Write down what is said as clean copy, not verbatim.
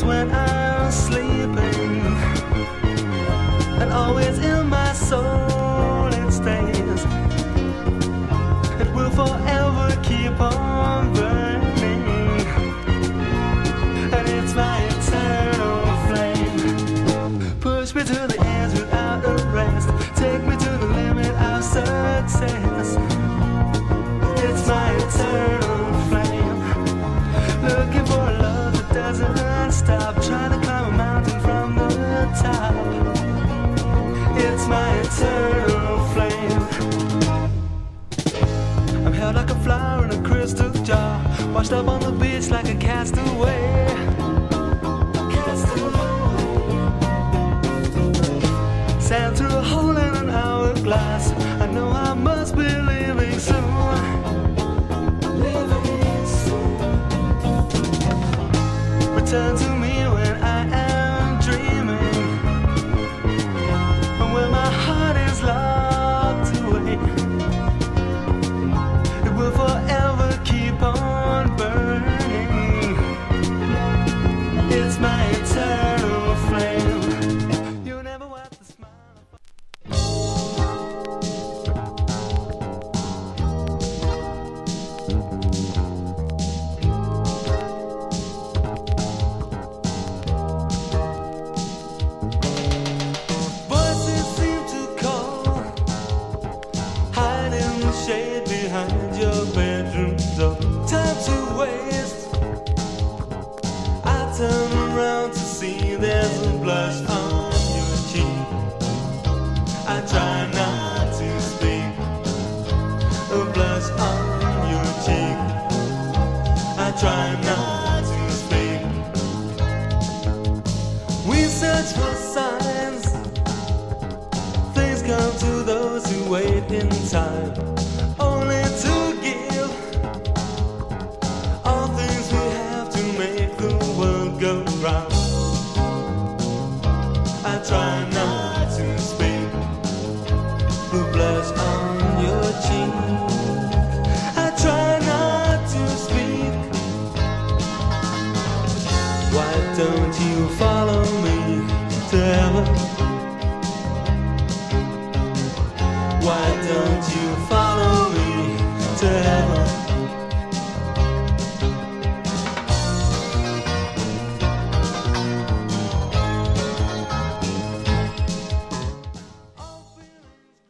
when I'm sleeping, and always in my soul it stays. It will forever keep on burning, and it's my eternal flame. Push me to the edge without a rest, take me to the limit of success. It's my eternal flame, looking for a love that doesn't stop, trying to climb a mountain from the top. It's my eternal flame. I'm held like a flower in a crystal jar, washed up on the beach like a castaway. Sand through a hole in an hourglass, I know I must be leaving soon. Return to me when I am dreaming, and when my heart is locked away. It will forever keep on burning. It's my eternal flame. You never wipe the smile. Voices seem to call, hide in the shade behind your bedroom door. Time to waste. I turn around to see there's a blush on your cheek. I try not to speak. A blush on your cheek. I try not to speak. We search for signs. Things come to those who wait in time, only to give all things we have to make the world go round. I try not to speak. The blush on your cheek. I try not to speak. Why don't you follow me?